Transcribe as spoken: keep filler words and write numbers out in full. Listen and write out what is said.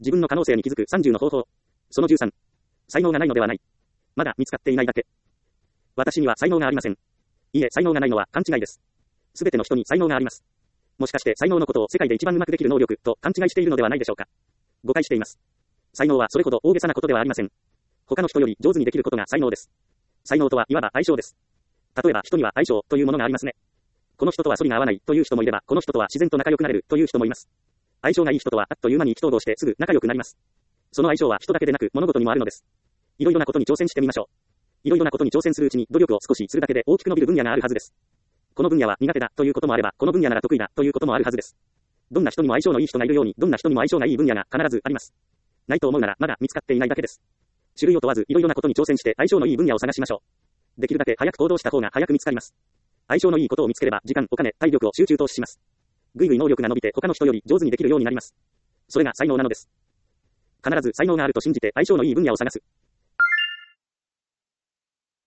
自分の可能性に気づくさんじゅうの方法。そのじゅうさん。才能がないのではない。まだ見つかっていないだけ。私には才能がありません。いいえ、才能がないのは勘違いです。すべての人に才能があります。もしかして才能のことを世界で一番うまくできる能力と勘違いしているのではないでしょうか。誤解しています。才能はそれほど大げさなことではありません。他の人より上手にできることが才能です。才能とはいわば相性です。例えば人には相性というものがありますね。この人とは反りが合わないという人もいれば、この人とは自然と仲良くなれるという人もいます。相性がいい人とはあっという間に意気投合してすぐ仲良くなります。その相性は人だけでなく物事にもあるのです。いろいろなことに挑戦してみましょう。いろいろなことに挑戦するうちに努力を少しするだけで大きく伸びる分野があるはずです。この分野は苦手だということもあれば、この分野なら得意だということもあるはずです。どんな人にも相性のいい人がいるように、どんな人にも相性がいい分野が必ずあります。ないと思うならまだ見つかっていないだけです。種類を問わずいろいろなことに挑戦して相性のいい分野を探しましょう。できるだけ早く行動した方が早く見つかります。相性のいいことを見つければ時間、お金、体力を集中投資します。ぐいぐい能力が伸びて他の人より上手にできるようになります。それが才能なのです。必ず才能があると信じて相性のいい分野を探す。